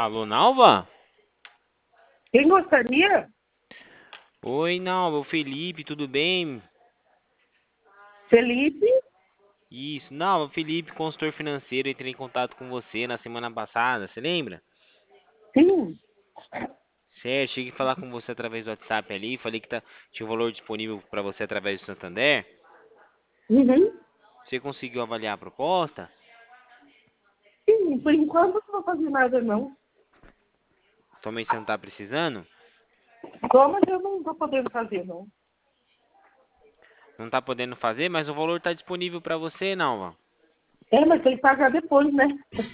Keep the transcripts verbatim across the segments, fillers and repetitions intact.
Alô, Nalva? Quem gostaria? Oi, Nalva, o Felipe, tudo bem? Felipe? Isso, Nalva, Felipe, consultor financeiro, entrei em contato com você na semana passada, você lembra? Sim. Certo, cheguei a falar com você através do WhatsApp ali, falei que tá, tinha um valor disponível para você através do Santander. Uhum. Você conseguiu avaliar a proposta? Sim, por enquanto não vou fazer nada, não. Atualmente você não está precisando? Só, mas eu não estou podendo fazer, não. Não está podendo fazer, mas o valor está disponível para você, Nalva. É, mas tem que pagar depois, né?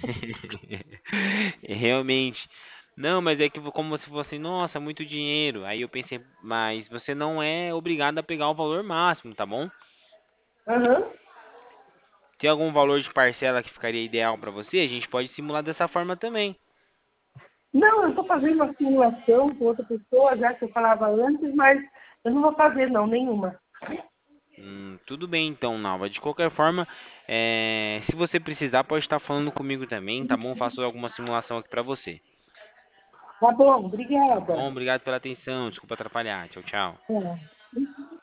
Realmente. Não, mas é que como você falou assim, nossa, muito dinheiro. Aí eu pensei, mas você não é obrigado a pegar o valor máximo, tá bom? Aham. Tem algum valor de parcela que ficaria ideal para você? A gente pode simular dessa forma também. Não, eu estou fazendo uma simulação com outra pessoa, já que eu falava antes, mas eu não vou fazer, não, nenhuma. Hum, tudo bem então, Nalva. De qualquer forma, é, se você precisar, pode estar falando comigo também, tá bom? Faço alguma simulação aqui para você. Tá bom, Tá obrigada. bom? Obrigado pela atenção. Desculpa atrapalhar. Tchau, tchau. É.